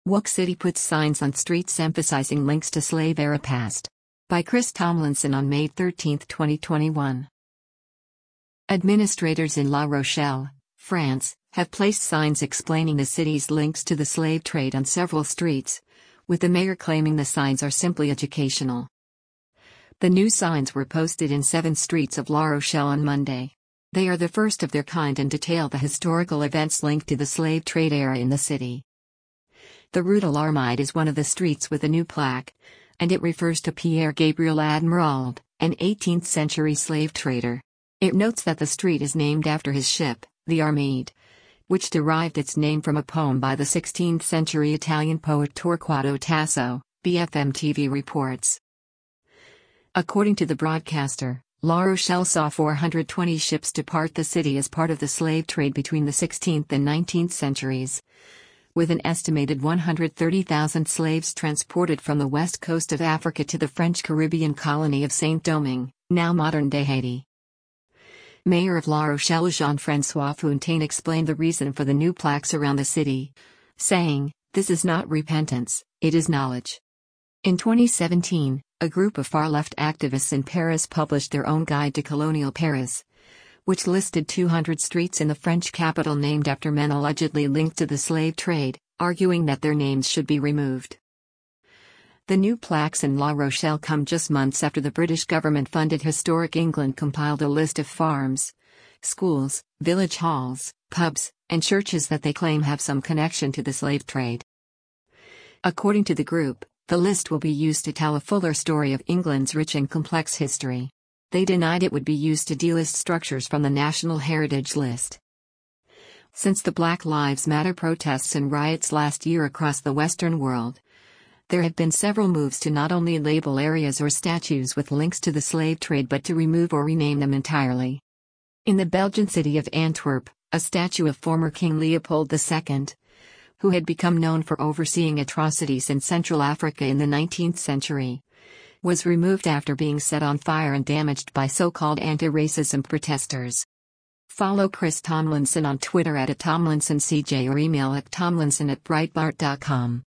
Wuck City puts signs on streets emphasizing links to slave-era past. By Chris Tomlinson on May 13, 2021. Administrators in La Rochelle, France, have placed signs explaining the city's links to the slave trade on several streets, with the mayor claiming the signs are simply educational. The new signs were posted in 7 streets of La Rochelle on Monday. They are the first of their kind and detail the historical events linked to the slave trade era in the city. The Rue de l'Armide is one of the streets with a new plaque, and it refers to Pierre Gabriel Admirald, an 18th-century slave trader. It notes that the street is named after his ship, the Armide, which derived its name from a poem by the 16th-century Italian poet Torquato Tasso, BFM TV reports. According to the broadcaster, La Rochelle saw 420 ships depart the city as part of the slave trade between the 16th and 19th centuries, with an estimated 130,000 slaves transported from the west coast of Africa to the French Caribbean colony of Saint-Domingue, now modern-day Haiti. Mayor of La Rochelle Jean-François Fontaine explained the reason for the new plaques around the city, saying, "This is not repentance, it is knowledge." In 2017, a group of far-left activists in Paris published their own guide to colonial Paris, which listed 200 streets in the French capital named after men allegedly linked to the slave trade, arguing that their names should be removed. The new plaques in La Rochelle come just months after the British government-funded Historic England compiled a list of farms, schools, village halls, pubs, and churches that they claim have some connection to the slave trade. According to the group, the list will be used to tell a fuller story of England's rich and complex history. They denied it would be used to delist structures from the National Heritage List. Since the Black Lives Matter protests and riots last year across the Western world, there have been several moves to not only label areas or statues with links to the slave trade but to remove or rename them entirely. In the Belgian city of Antwerp, a statue of former King Leopold II, who had become known for overseeing atrocities in Central Africa in the 19th century, was removed after being set on fire and damaged by so-called anti-racism protesters. Follow Chris Tomlinson on Twitter @TomlinsonCJ or email at tomlinson@breitbart.com.